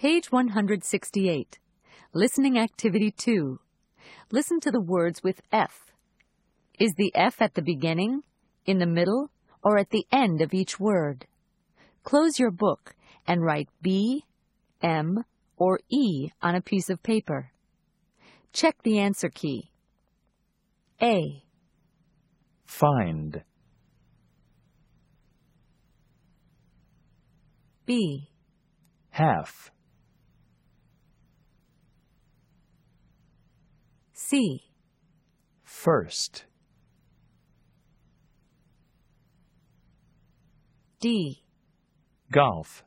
Page 168. Listening Activity 2. Listen to the words with F. Is the F at the beginning, in the middle, or at the end of each word? Close your book and write B, M, or E on a piece of paper. Check the answer key. A. Find. B. Half. C. First. D. Golf.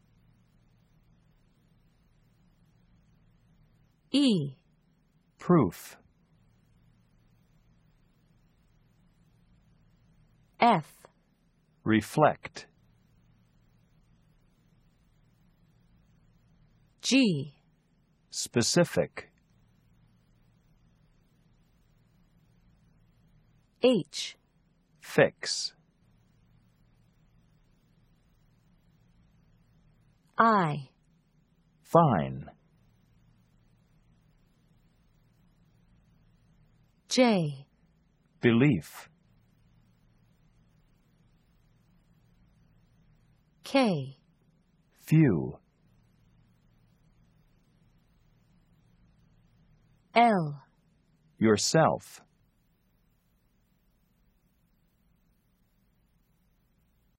E. Proof. F. Reflect. G. Specific. H. Fix. I. Fine. J. Belief. K. Few. L. Yourself.